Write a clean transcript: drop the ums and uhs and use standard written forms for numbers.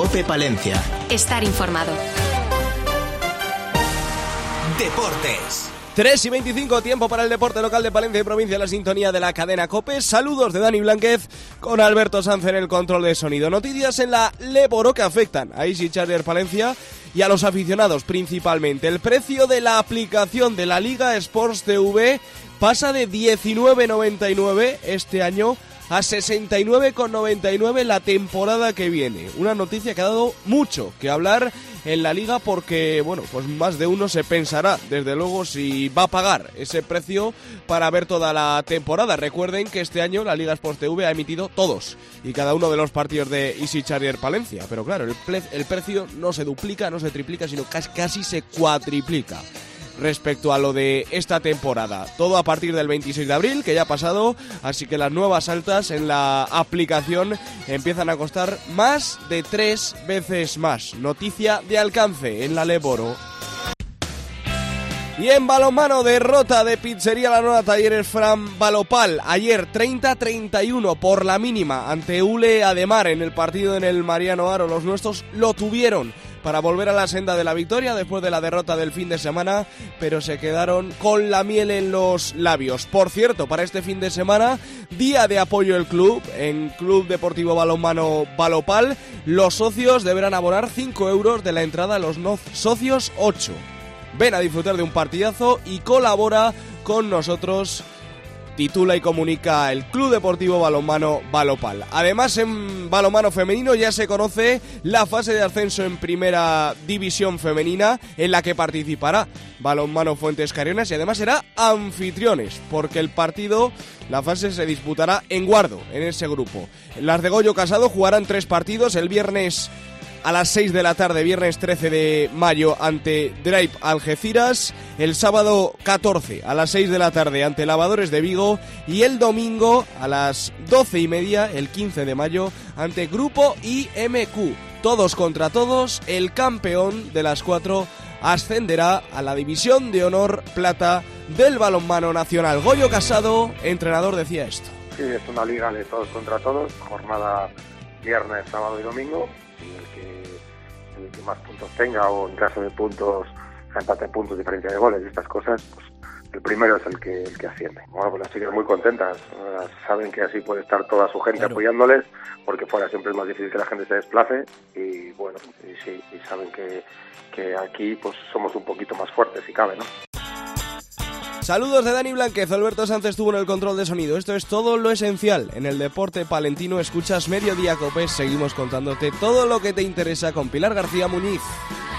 COPE Palencia. Estar informado. Deportes. 3:25, tiempo para el deporte local de Palencia y provincia, la sintonía de la cadena COPE. Saludos de Dani Blánquez con Alberto Sanz en el control de sonido. Noticias en la Leboro que afectan a Easy Charger Palencia y a los aficionados principalmente. El precio de la aplicación de la Liga Sports TV pasa de 19,99 este año a 69,99 la temporada que viene. Una noticia que ha dado mucho que hablar en la liga porque, bueno, pues más de uno se pensará, desde luego, si va a pagar ese precio para ver toda la temporada. Recuerden que este año la Liga Sports TV ha emitido todos y cada uno de los partidos de Easy Charger Palencia. Pero claro, el precio no se duplica, no se triplica, sino casi se cuatriplica respecto a lo de esta temporada. Todo a partir del 26 de abril, que ya ha pasado, así que las nuevas altas en la aplicación empiezan a costar más de 3 veces más. Noticia de alcance en la Leboro. Y en balonmano, derrota de Pizzería La Nueva Talleres Fran Valopal. Ayer 30-31 por la mínima ante Ule Ademar en el partido en el Mariano Haro. Los nuestros lo tuvieron para volver a la senda de la victoria después de la derrota del fin de semana, pero se quedaron con la miel en los labios. Por cierto, para este fin de semana, día de apoyo del club, en Club Deportivo Balonmano Valopal, los socios deberán abonar 5 euros de la entrada, a los no socios 8. Ven a disfrutar de un partidazo y colabora con nosotros. Titula y comunica el Club Deportivo Balonmano Valopal. Además, en balonmano femenino ya se conoce la fase de ascenso en Primera División Femenina, en la que participará Balonmano Fuentes Carrionas y además será anfitriones, porque el partido, la fase se disputará en Guardo, en ese grupo. Las de Goyo Casado jugarán 3 partidos, el viernes a las 6 de la tarde, viernes 13 de mayo, ante Drive Algeciras. El sábado 14 a las 6 de la tarde ante Lavadores de Vigo. Y el domingo a las 12:30, el 15 de mayo, ante Grupo IMQ. Todos contra todos, el campeón de las 4 ascenderá a la División de Honor Plata del balonmano nacional. Goyo Casado, entrenador, decía esto. Sí, es una liga de todos contra todos, jornada viernes, sábado y domingo. El que más puntos tenga, o en caso de puntos, empate de puntos, diferencia de goles y estas cosas, pues el primero es el que asciende. Bueno, pues las chicas muy contentas, saben que así puede estar toda su gente apoyándoles, porque fuera siempre es más difícil que la gente se desplace, y bueno, y saben que aquí pues somos un poquito más fuertes si cabe, ¿no? Saludos de Dani Blánquez, Alberto Sánchez estuvo en el control de sonido. Esto es todo lo esencial en el deporte palentino. Escuchas Mediodía Copes, seguimos contándote todo lo que te interesa con Pilar García Muñiz.